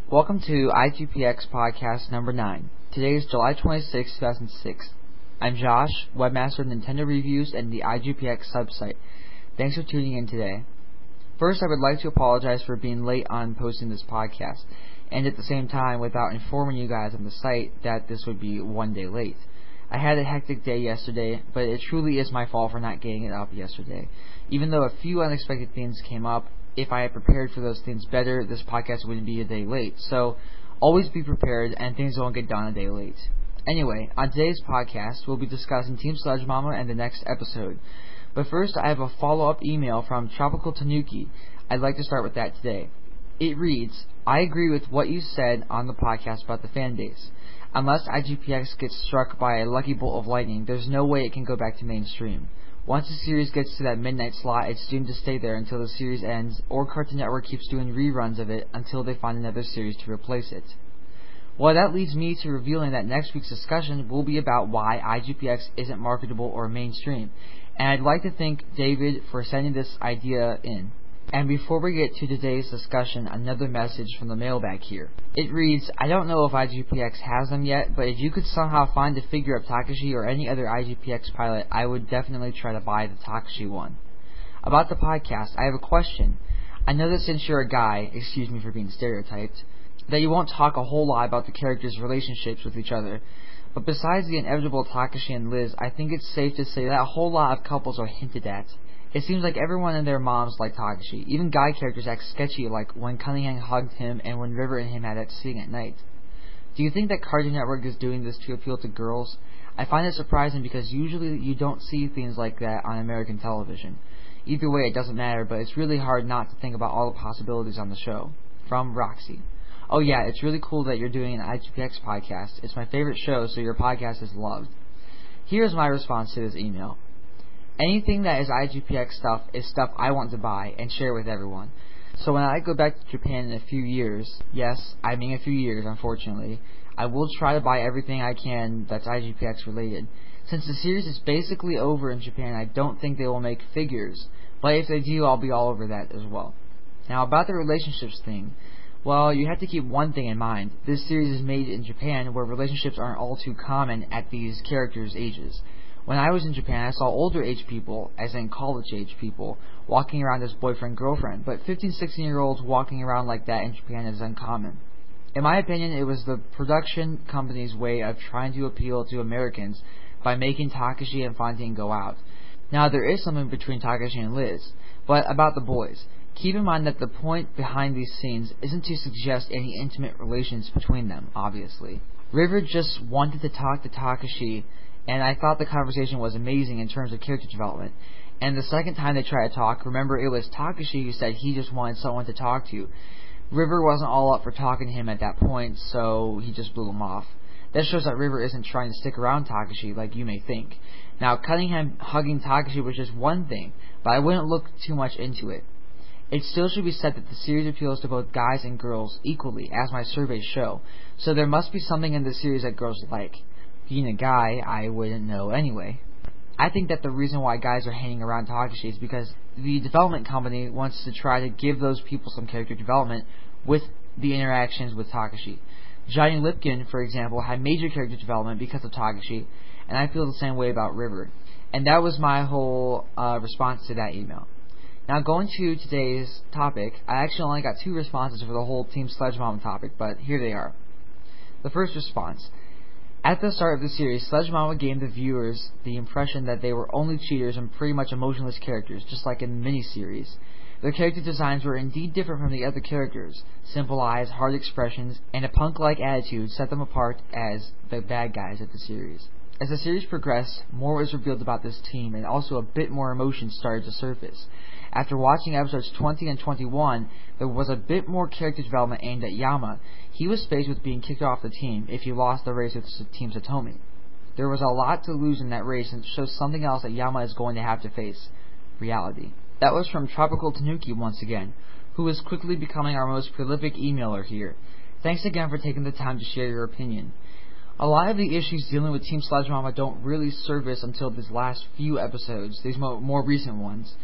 Welcome to IGPX Podcast number 9. Today is July 26, 2006. I'm Josh, webmaster of Nintendo Reviews and the IGPX subsite. Thanks for tuning in today. First, I would like to apologize for being late on posting this podcast, and at the same time without informing you guys on the site that this would be one day late. I had a hectic day yesterday, but it truly is my fault for not getting it up yesterday. Even though a few unexpected things came up, if I had prepared for those things better, this podcast wouldn't be a day late. So, always be prepared and things won't get done a day late. Anyway, on today's podcast, we'll be discussing Team Sludge Mama and the next episode. But first, I have a follow-up email from Tropical Tanuki. I'd like to start with that today. It reads, I agree with what you said on the podcast about the fan base. Unless IGPX gets struck by a lucky bolt of lightning, there's no way it can go back to mainstream. Once the series gets to that midnight slot, it's doomed to stay there until the series ends, or Cartoon Network keeps doing reruns of it until they find another series to replace it. Well, that leads me to revealing that next week's discussion will be about why IGPX isn't marketable or mainstream, and I'd like to thank David for sending this idea in. And before we get to today's discussion, another message from the mailbag here. It reads, I don't know if IGPX has them yet, but if you could somehow find a figure of Takashi or any other IGPX pilot, I would definitely try to buy the Takashi one. About the podcast, I have a question. I know that since you're a guy, excuse me for being stereotyped, that you won't talk a whole lot about the characters' relationships with each other. But besides the inevitable Takashi and Liz, I think it's safe to say that a whole lot of couples are hinted at. It seems like everyone and their moms like Takashi. Even guy characters act sketchy, like when Cunningham hugged him and when River and him had that scene at night. Do you think that Cartoon Network is doing this to appeal to girls? I find it surprising because usually you don't see things like that on American television. Either way, it doesn't matter, but it's really hard not to think about all the possibilities on the show. From Roxy. Oh yeah, it's really cool that you're doing an IGPX podcast. It's my favorite show, so your podcast is loved. Here's my response to this email. Anything that is IGPX stuff is stuff I want to buy and share with everyone. So when I go back to Japan in a few years, yes, I mean a few years unfortunately, I will try to buy everything I can that's IGPX related. Since the series is basically over in Japan, I don't think they will make figures, but if they do, I'll be all over that as well. Now about the relationships thing, well, you have to keep one thing in mind. This series is made in Japan where relationships aren't all too common at these characters' ages. When I was in Japan, I saw older age people, as in college age people, walking around as boyfriend-girlfriend, but 15, 16-year-olds walking around like that in Japan is uncommon. In my opinion, it was the production company's way of trying to appeal to Americans by making Takashi and Fontaine go out. Now, there is something between Takashi and Liz, but about the boys. Keep in mind that the point behind these scenes isn't to suggest any intimate relations between them, obviously. River just wanted to talk to Takashi, and I thought the conversation was amazing in terms of character development. And the second time they tried to talk, remember it was Takashi who said he just wanted someone to talk to. River wasn't all up for talking to him at that point, so he just blew him off. That shows that River isn't trying to stick around Takashi like you may think. Now, Cunningham hugging Takashi was just one thing, but I wouldn't look too much into it. It still should be said that the series appeals to both guys and girls equally, as my surveys show, so there must be something in the series that girls like. Being a guy, I wouldn't know anyway. I think that the reason why guys are hanging around Takashi is because the development company wants to try to give those people some character development with the interactions with Takashi. Johnny Lipkin, for example, had major character development because of Takashi, and I feel the same way about River. And that was my whole response to that email. Now going to today's topic, I actually only got 2 responses for the whole Team Sludge Mama topic, but here they are. The first response. At the start of the series, Sludge Mama gave the viewers the impression that they were only cheaters and pretty much emotionless characters, just like in the miniseries. Their character designs were indeed different from the other characters. Simple eyes, hard expressions, and a punk-like attitude set them apart as the bad guys of the series. As the series progressed, more was revealed about this team, and also a bit more emotion started to surface. After watching episodes 20 and 21, there was a bit more character development aimed at Yama. He was faced with being kicked off the team if he lost the race with Team Satomi. There was a lot to lose in that race, and it shows something else that Yama is going to have to face. Reality. That was from Tropical Tanuki once again, who is quickly becoming our most prolific emailer here. Thanks again for taking the time to share your opinion. A lot of the issues dealing with Team Sludge Mama don't really surface until these last few episodes, these more recent ones.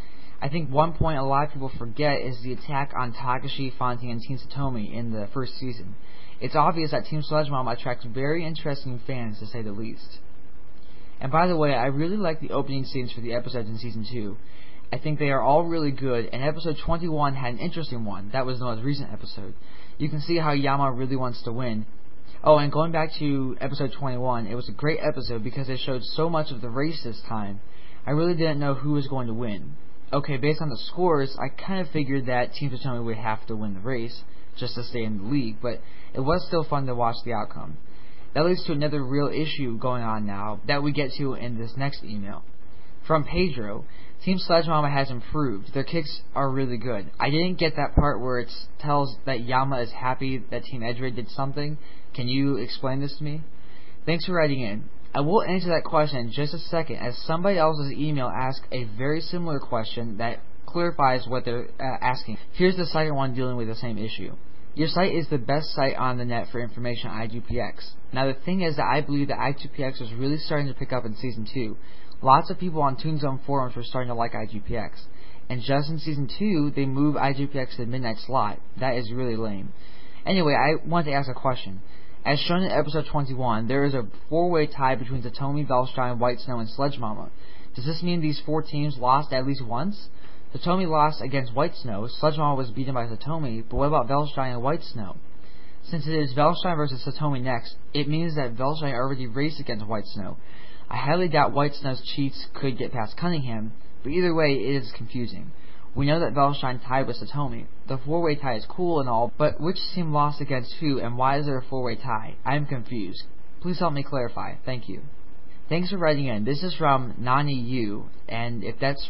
I think one point a lot of people forget is the attack on Takashi, Fontaine, and Team Satomi in the first season. It's obvious that Team Sledge Mama attracts very interesting fans, to say the least. And by the way, I really like the opening scenes for the episodes in Season 2. I think they are all really good, and episode 21 had an interesting one. That was the most recent episode. You can see how Yama really wants to win. Oh, and going back to episode 21, it was a great episode because it showed so much of the race this time. I really didn't know who was going to win. Okay, based on the scores, I kind of figured that Team Satomi would have to win the race, just to stay in the league, but it was still fun to watch the outcome. That leads to another real issue going on now that we get to in this next email. From Pedro, Team Sledge Mama has improved. Their kicks are really good. I didn't get that part where it tells that Yama is happy that Team Edgerey did something. Can you explain this to me? Thanks for writing in. I will answer that question in just a second, as somebody else's email asked a very similar question that clarifies what they're asking. Here's the second one dealing with the same issue. Your site is the best site on the net for information on IGPX. Now the thing is that I believe that IGPX was really starting to pick up in Season 2. Lots of people on Toon Zone forums were starting to like IGPX. And just in Season 2, they moved IGPX to the midnight slot. That is really lame. Anyway, I want to ask a question. As shown in episode 21, there is a 4-way tie between Satomi, Velstein, White Snow, and Sledge Mama. Does this mean these 4 teams lost at least once? Satomi lost against White Snow, Sledge Mama was beaten by Satomi, but what about Velstein and White Snow? Since it is Velstein versus Satomi next, it means that Velstein already raced against White Snow. I highly doubt White Snow's cheats could get past Cunningham, but either way, it is confusing. We know that Velstein tied with Satomi. The 4-way tie is cool and all, but which team lost against who, and why is there a 4-way tie? I am confused. Please help me clarify. Thank you. Thanks for writing in. This is from Nani Yu, and if that's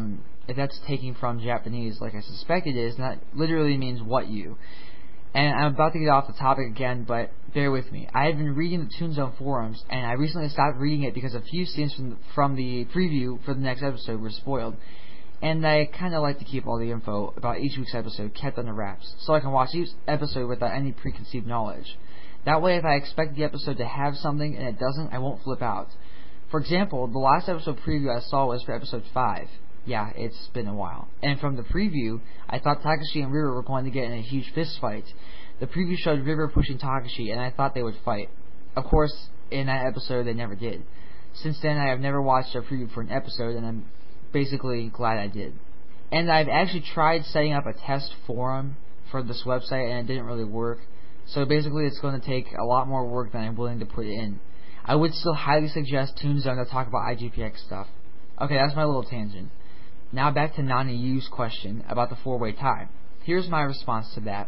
taking from Japanese like I suspect it is, that literally means what you. And I'm about to get off the topic again, but bear with me. I have been reading the Toon Zone forums, and I recently stopped reading it because a few scenes from the preview for the next episode were spoiled. And I kind of like to keep all the info about each week's episode kept under wraps, so I can watch each episode without any preconceived knowledge. That way, if I expect the episode to have something and it doesn't, I won't flip out. For example, the last episode preview I saw was for episode 5. Yeah, it's been a while. And from the preview, I thought Takashi and River were going to get in a huge fist fight. The preview showed River pushing Takashi, and I thought they would fight. Of course, in that episode, they never did. Since then, I have never watched a preview for an episode, and I'm basically glad I did. And I've actually tried setting up a test forum for this website, and it didn't really work. So basically, it's going to take a lot more work than I'm willing to put in. I would still highly suggest Toon Zone to talk about IGPX stuff. Okay, that's my little tangent. Now back to Nani Yu's question about the 4-way tie. Here's my response to that.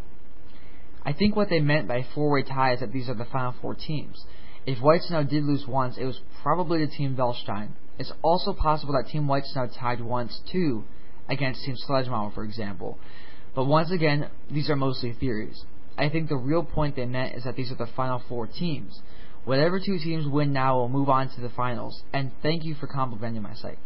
I think what they meant by 4-way tie is that these are the final 4 teams. If White Snow did lose once, it was probably the Team Velstein. It's also possible that Team White Snow tied once too against Team Sledge Mama, for example. But once again, these are mostly theories. I think the real point they meant is that these are the final 4 teams. Whatever 2 teams win now will move on to the finals, and thank you for complimenting my site.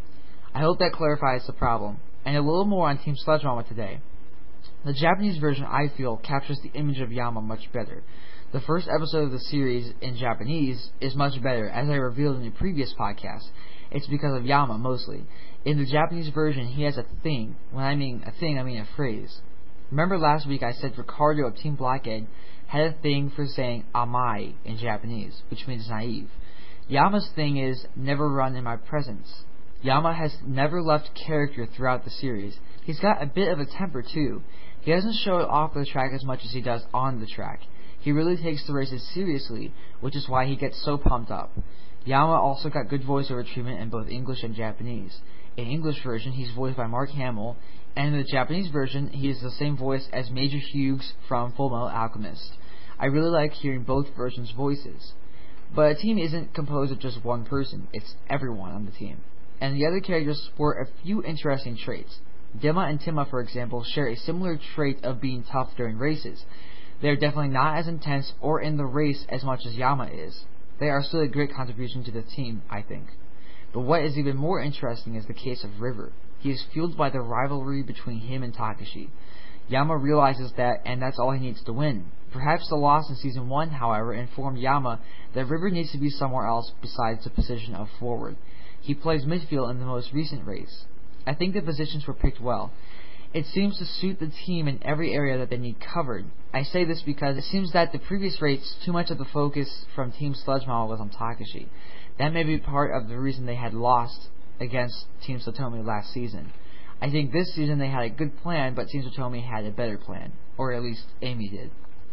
I hope that clarifies the problem. And a little more on Team Sledge Mama today. The Japanese version, I feel, captures the image of Yama much better. The first episode of the series in Japanese is much better, as I revealed in the previous podcast. It's because of Yama, mostly. In the Japanese version, he has a thing. When I mean a thing, I mean a phrase. Remember last week I said Ricardo of Team Blackhead had a thing for saying amai in Japanese, which means naive. Yama's thing is never run in my presence. Yama has never left character throughout the series. He's got a bit of a temper too. He doesn't show it off the track as much as he does on the track. He really takes the races seriously, which is why he gets so pumped up. Yama also got good voiceover treatment in both English and Japanese. In English version, he's voiced by Mark Hamill, and in the Japanese version, he is the same voice as Major Hughes from Fullmetal Alchemist. I really like hearing both versions' voices. But a team isn't composed of just one person, it's everyone on the team. And the other characters sport a few interesting traits. Dima and Tima, for example, share a similar trait of being tough during races. They are definitely not as intense or in the race as much as Yama is. They are still a great contribution to the team, I think. But what is even more interesting is the case of River. He is fueled by the rivalry between him and Takashi. Yama realizes that, and that's all he needs to win. Perhaps the loss in Season 1, however, informed Yama that River needs to be somewhere else besides the position of forward. He plays midfield in the most recent race. I think the positions were picked well. It seems to suit the team in every area that they need covered. I say this because it seems that the previous race, too much of the focus from Team Sludge Mama was on Takashi. That may be part of the reason they had lost against Team Satomi last season. I think this season they had a good plan, but Team Satomi had a better plan. Or at least Amy did.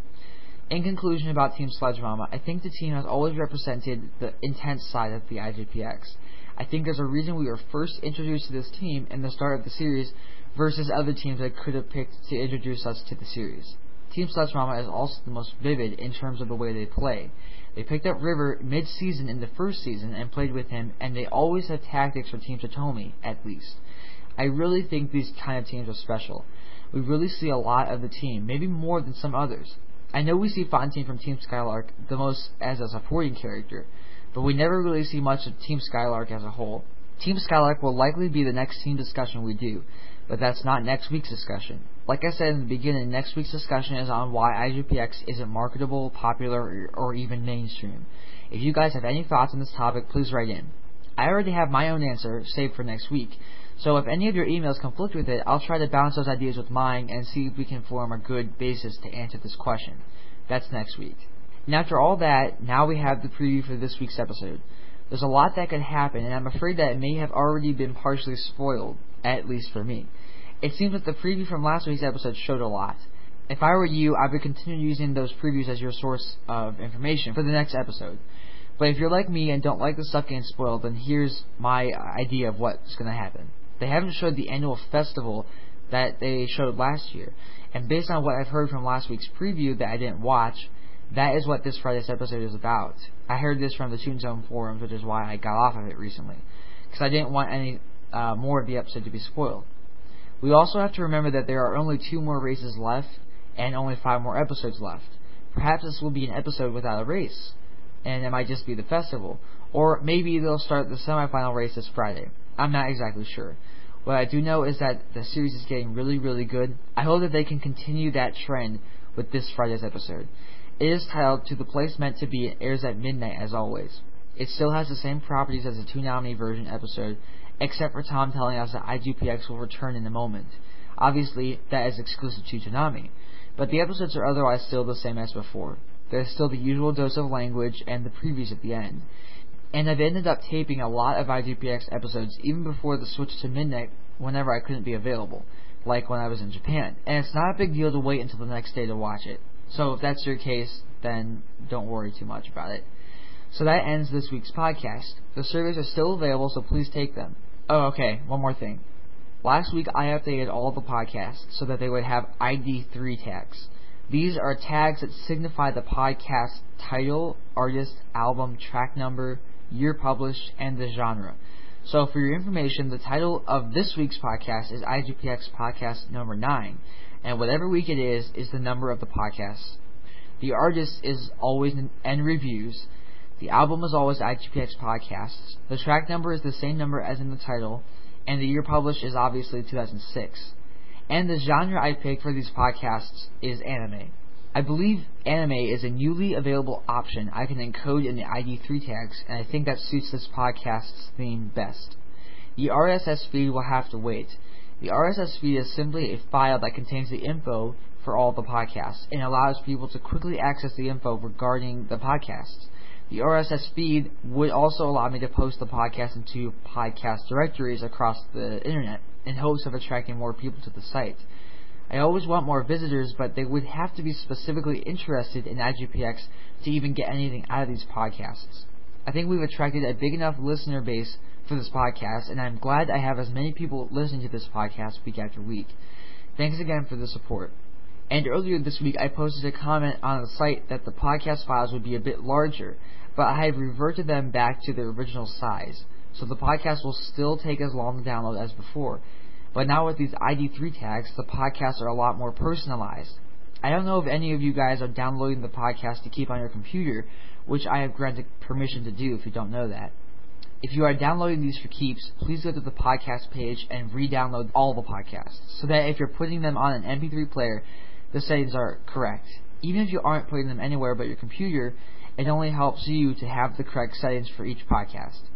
In conclusion about Team Sludge Mama, I think the team has always represented the intense side of the IGPX. I think there's a reason we were first introduced to this team in the start of the series versus other teams that could have picked to introduce us to the series. Team Sludge Mama is also the most vivid in terms of the way they play. They picked up River mid-season in the first season and played with him, and they always have tactics for Team Satomi, at least. I really think these kind of teams are special. We really see a lot of the team, maybe more than some others. I know we see Fontaine from Team Skylark the most as a supporting character, but we never really see much of Team Skylark as a whole. Team Skylark will likely be the next team discussion we do, but that's not next week's discussion. Like I said in the beginning, next week's discussion is on why IGPX isn't marketable, popular, or even mainstream. If you guys have any thoughts on this topic, please write in. I already have my own answer saved for next week, so if any of your emails conflict with it, I'll try to balance those ideas with mine and see if we can form a good basis to answer this question. That's next week. And after all that, now we have the preview for this week's episode. There's a lot that could happen, and I'm afraid that it may have already been partially spoiled, at least for me. It seems that the preview from last week's episode showed a lot. If I were you, I would continue using those previews as your source of information for the next episode. But if you're like me and don't like the stuff getting spoiled, then here's my idea of what's going to happen. They haven't showed the annual festival that they showed last year, and based on what I've heard from last week's preview that I didn't watch, that is what this Friday's episode is about. I heard this from the Toon Zone forums, which is why I got off of it recently, because I didn't want any more of the episode to be spoiled. We also have to remember that there are only 2 more races left, and only 5 more episodes left. Perhaps this will be an episode without a race, and it might just be the festival, or maybe they'll start the semifinal race this Friday. I'm not exactly sure. What I do know is that the series is getting really, really good. I hope that they can continue that trend with this Friday's episode. It is titled To the Place Meant to Be and airs at midnight as always. It still has the same properties as the Toonami version episode, except for Tom telling us that IGPX will return in a moment. Obviously, that is exclusive to Toonami, but the episodes are otherwise still the same as before. There's still the usual dose of language and the previews at the end. And I've ended up taping a lot of IGPX episodes even before the switch to midnight whenever I couldn't be available, like when I was in Japan. And it's not a big deal to wait until the next day to watch it. So if that's your case, then don't worry too much about it. So that ends this week's podcast. The surveys are still available, so please take them. Oh, okay, one more thing. Last week I updated all the podcasts so that they would have ID3 tags. These are tags that signify the podcast title, artist, album, track number, year published, and the genre. So for your information, the title of this week's podcast is IGPX Podcast number 9, and whatever week it is the number of the podcast. The artist is always N Reviews. The album is always IGPX Podcasts. The track number is the same number as in the title, and the year published is obviously 2006. And the genre I picked for these podcasts is anime. I believe anime is a newly available option I can encode in the ID3 tags, and I think that suits this podcast's theme best. The RSS feed will have to wait. The RSS feed is simply a file that contains the info for all the podcasts, and allows people to quickly access the info regarding the podcasts. The RSS feed would also allow me to post the podcast into podcast directories across the internet, in hopes of attracting more people to the site. I always want more visitors, but they would have to be specifically interested in IGPX to even get anything out of these podcasts. I think we've attracted a big enough listener base for this podcast, and I'm glad I have as many people listening to this podcast week after week. Thanks again for the support. And earlier this week I posted a comment on the site that the podcast files would be a bit larger, but I have reverted them back to their original size, so the podcast will still take as long to download as before. But now with these ID3 tags, the podcasts are a lot more personalized. I don't know if any of you guys are downloading the podcast to keep on your computer, which I have granted permission to do if you don't know that. If you are downloading these for keeps, please go to the podcast page and re-download all the podcasts, so that if you're putting them on an MP3 player, the settings are correct. Even if you aren't putting them anywhere but your computer, it only helps you to have the correct settings for each podcast.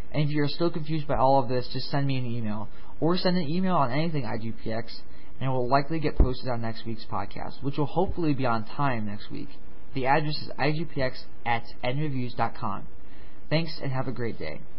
And if you're still confused by all of this, just send me an email. Or send an email on anything IGPX, and it will likely get posted on next week's podcast, which will hopefully be on time next week. The address is igpx@nreviews.com. Thanks, and have a great day.